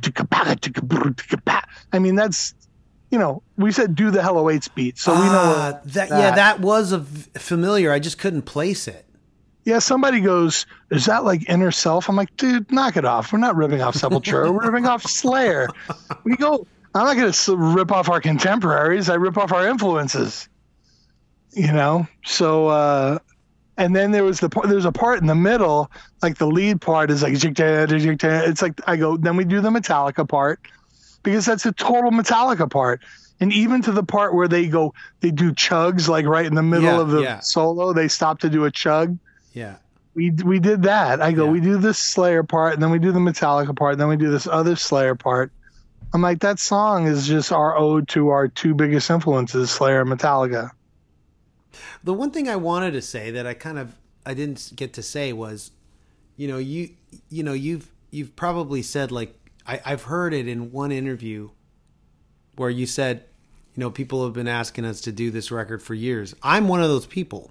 mean, that's, you know, we said do the Hell Awaits beat, so we know Ah, what that. Yeah, that was a v- familiar. I just couldn't place it. Yeah, somebody goes, is that like Inner Self? I'm like, dude, knock it off. We're not ripping off Sepultura. We're ripping off Slayer. We go, I'm not going to rip off our contemporaries. I rip off our influences. You know? So, uh, and then there was the part, there's a part in the middle, like the lead part is like, it's like, I go, then we do the Metallica part because that's a total Metallica part. And even to the part where they go, they do chugs, like right in the middle Yeah, of the yeah. solo, they stop to do a chug. Yeah. We we did that. I go, Yeah. we do this Slayer part, and then we do the Metallica part, and then we do this other Slayer part. I'm like, that song is just our ode to our two biggest influences, Slayer and Metallica. The one thing I wanted to say that I kind of I didn't get to say was, you know, you you know you've you've probably said like I, I've heard it in one interview where you said, you know, people have been asking us to do this record for years. I'm one of those people.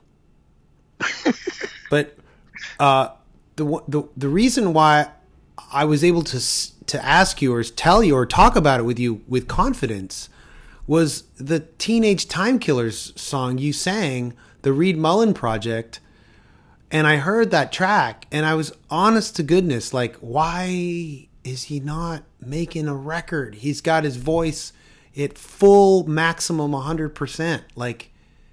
But uh, the the the reason why I was able to s- to ask you or tell you or talk about it with you with confidence was the Teenage Time Killers song you sang, the Reed Mullen Project, and I heard that track and I was honest to goodness like, why is he not making a record? He's got his voice at full maximum one hundred percent. Like,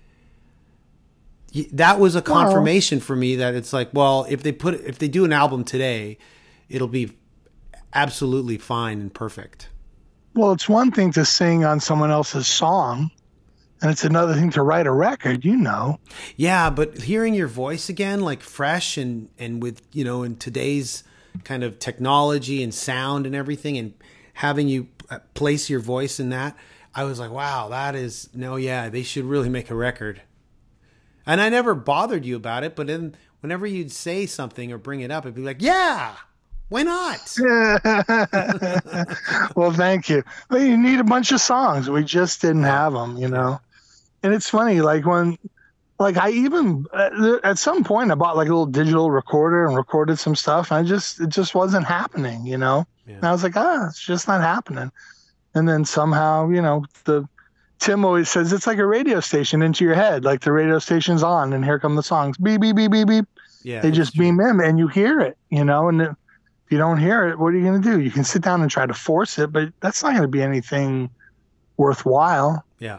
that was a confirmation for me that it's like, well, if they put if they do an album today, it'll be absolutely fine and perfect. Well, it's one thing to sing on someone else's song, and it's another thing to write a record, you know. Yeah, but hearing your voice again, like fresh and and with, you know, in today's kind of technology and sound and everything, and having you place your voice in that, I was like, wow, that is no, yeah, they should really make a record. And I never bothered you about it, but then whenever you'd say something or bring it up, it'd be like, yeah, why not? Well, thank you. Well, you need a bunch of songs. We just didn't have them, you know. And it's funny, like when, like I even uh, at some point I bought like a little digital recorder and recorded some stuff. And I just it just wasn't happening, you know. Yeah. And I was like, ah, it's just not happening. And then somehow, you know, the Tim always says it's like a radio station into your head. Like the radio station's on, and here come the songs. Beep beep beep beep beep. Yeah, They that's just true. beam in, and you hear it, you know. And if you don't hear it, what are you going to do? You can sit down and try to force it, but that's not going to be anything worthwhile. Yeah.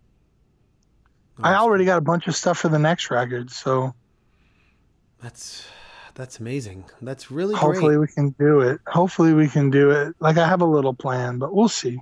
I already got a bunch of stuff for the next record, so That's that's amazing. That's really hopefully great. we can do it. Hopefully we can do it. Like I have a little plan, but we'll see.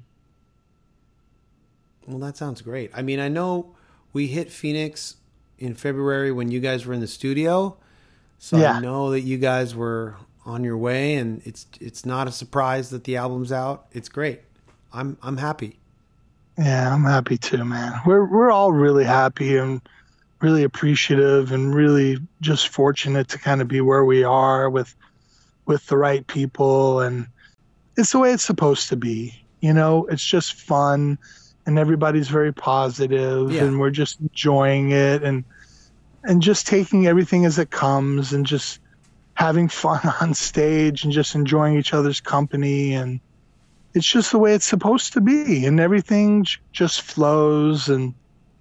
Well, that sounds great. I mean, I know we hit Phoenix in February when you guys were in the studio, so Yeah. I know that you guys were on your way, and it's it's not a surprise that the album's out. It's great. I'm I'm happy. Yeah, I'm happy too, man. We're we're all really happy and really appreciative and really just fortunate to kind of be where we are with with the right people, and it's the way it's supposed to be. You know, it's just fun and everybody's very positive Yeah. and we're just enjoying it and and just taking everything as it comes and just having fun on stage and just enjoying each other's company. And it's just the way it's supposed to be. And everything j- just flows. And,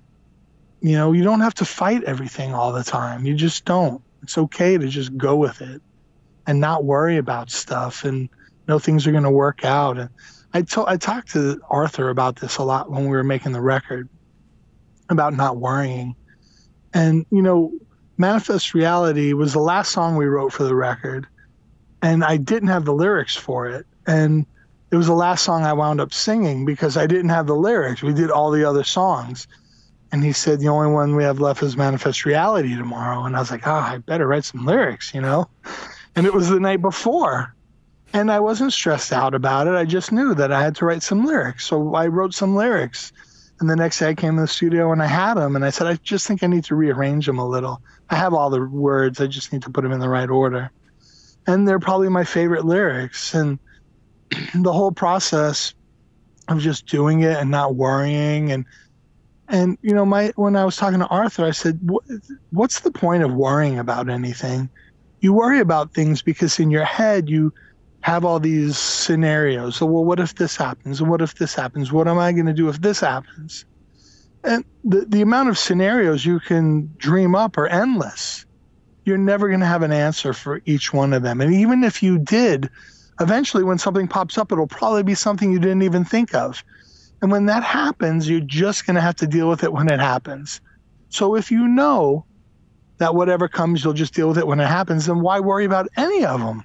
you know, you don't have to fight everything all the time. You just don't. It's okay to just go with it and not worry about stuff and know things are going to work out. And I, to- I talked to Arthur about this a lot when we were making the record, about not worrying. And, you know, Manifest Reality was the last song we wrote for the record, and I didn't have the lyrics for it. And it was the last song I wound up singing because I didn't have the lyrics. We did all the other songs. And he said, the only one we have left is Manifest Reality tomorrow. And I was like, oh, I better write some lyrics, you know? And it was the night before. And I wasn't stressed out about it. I just knew that I had to write some lyrics. So I wrote some lyrics. And the next day I came to the studio and I had them. And I said, I just think I need to rearrange them a little. I have all the words. I just need to put them in the right order. And they're probably my favorite lyrics. And the whole process of just doing it and not worrying. And, and you know, my when I was talking to Arthur, I said, what's the point of worrying about anything? You worry about things because in your head you have all these scenarios. So, well, what if this happens? And what if this happens? What am I going to do if this happens? And the, the amount of scenarios you can dream up are endless. You're never going to have an answer for each one of them. And even if you did, eventually when something pops up, it'll probably be something you didn't even think of. And when that happens, you're just going to have to deal with it when it happens. So if you know that whatever comes, you'll just deal with it when it happens, then why worry about any of them?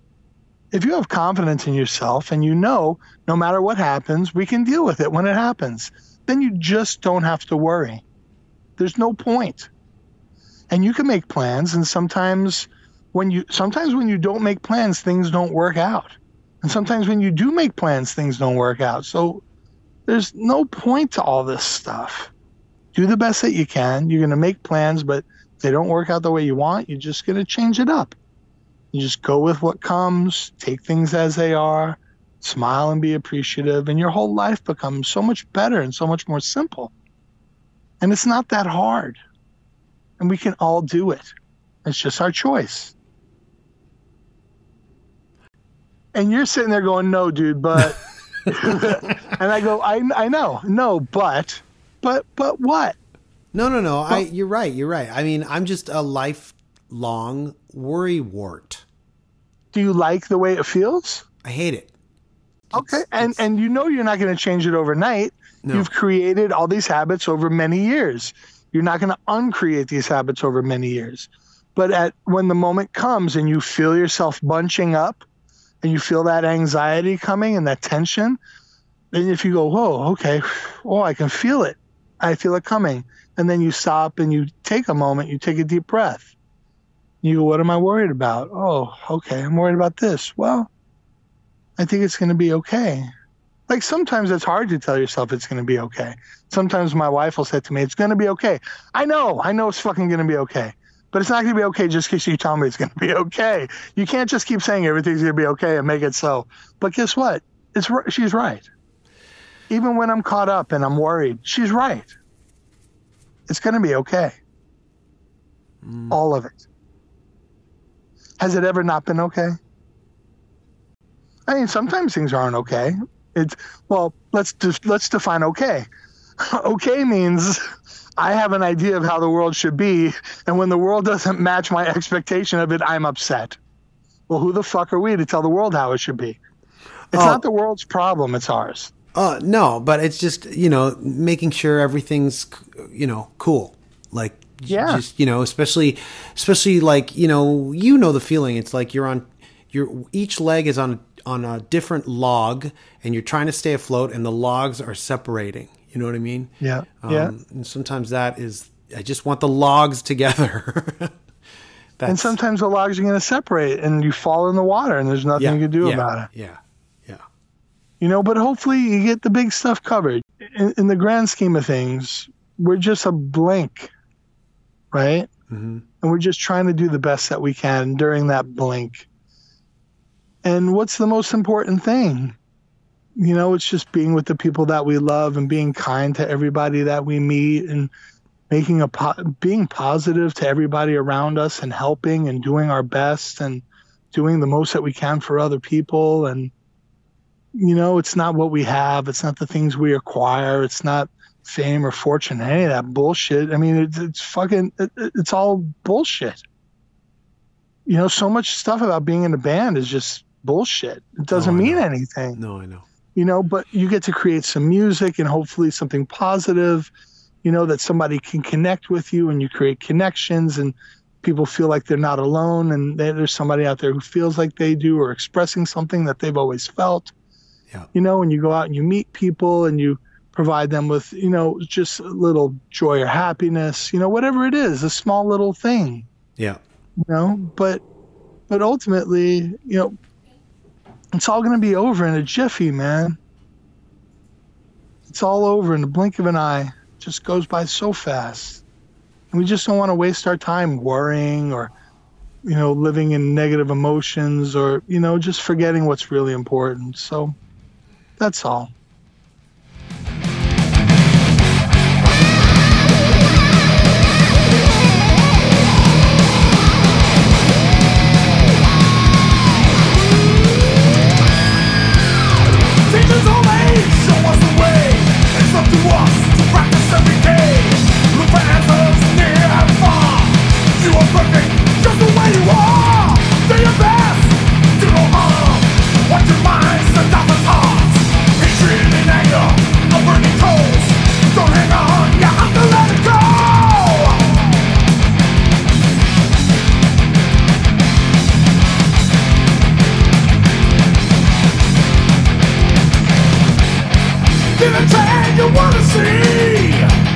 If you have confidence in yourself and you know no matter what happens, we can deal with it when it happens, then you just don't have to worry. There's no point. And you can make plans, and sometimes when you sometimes when you don't make plans, things don't work out. And sometimes when you do make plans, things don't work out. So there's no point to all this stuff. Do the best that you can. You're going to make plans, but if they don't work out the way you want, you're just going to change it up. You just go with what comes, take things as they are, smile and be appreciative, and your whole life becomes so much better and so much more simple. And it's not that hard. And we can all do it. It's just our choice. And you're sitting there going, no, dude, but... and I go, I, I know, no, but, but, but what? No, no, no. I, you're right. You're right. I mean, I'm just a lifelong worry wart. Do you like the way it feels? I hate it. Okay. It's, and, it's, and you know you're not going to change it overnight. No. You've created all these habits over many years. You're not going to uncreate these habits over many years. But at when the moment comes and you feel yourself bunching up and you feel that anxiety coming and that tension, then if you go, whoa, okay, oh, I can feel it. I feel it coming. And then you stop and you take a moment, you take a deep breath. You go, what am I worried about? Oh, okay, I'm worried about this. Well, I think it's going to be okay. Like sometimes it's hard to tell yourself it's going to be okay. Sometimes my wife will say to me, it's going to be okay. I know, I know it's fucking going to be okay. But it's not going to be okay just because you tell me it's going to be okay. You can't just keep saying everything's going to be okay and make it so. But guess what? It's she's right. Even when I'm caught up and I'm worried, she's right. It's going to be okay. Mm. All of it. Has it ever not been okay? I mean, sometimes things aren't okay. It's well, let's just let's define okay. Okay means I have an idea of how the world should be, and when the world doesn't match my expectation of it, I'm upset. Well, who the fuck are we to tell the world how it should be? It's oh. not the world's problem, it's ours. Uh, no, but it's just, you know, making sure everything's, you know, cool. Like, yeah. just, you know, especially, especially like, you know, you know the feeling. It's like you're on, your each leg is on, on a different log, and you're trying to stay afloat, and the logs are separating. You know what I mean? Yeah. Um, yeah. And sometimes that is, I just want the logs together. And sometimes the logs are going to separate, and you fall in the water, and there's nothing yeah, you can do yeah, about it. Yeah. Yeah. You know, but hopefully you get the big stuff covered. In, in the grand scheme of things, we're just a blink, right? Mm-hmm. And we're just trying to do the best that we can during that blink. And what's the most important thing? you know, it's just being with the people that we love and being kind to everybody that we meet and making a po- being positive to everybody around us and helping and doing our best and doing the most that we can for other people. And, you know, it's not what we have. It's not the things we acquire. It's not fame or fortune, any of that bullshit. I mean, it's, it's fucking, it, it's all bullshit. You know, so much stuff about being in a band is just bullshit. It doesn't No, I mean know. anything. No, I know. You know, but you get to create some music and hopefully something positive, you know, that somebody can connect with you, and you create connections and people feel like they're not alone, and there's somebody out there who feels like they do or expressing something that they've always felt. Yeah. You know, and you go out and you meet people and you provide them with, you know, just a little joy or happiness, you know, whatever it is, a small little thing, Yeah. you know, but, but ultimately, you know, it's all going to be over in a jiffy, man. It's all over in the blink of an eye. It just goes by so fast. And we just don't want to waste our time worrying or, you know, living in negative emotions or, you know, just forgetting what's really important. So that's all. Teachers always show us the way. It's up to us to practice every day. Look for answers near and far. You are perfect just the way you are. Do your best, do no harm. Watch your minds and down the hearts. Hatred and anger are burning coals. Don't hang on, you have to let it go. Be the change you wanna see.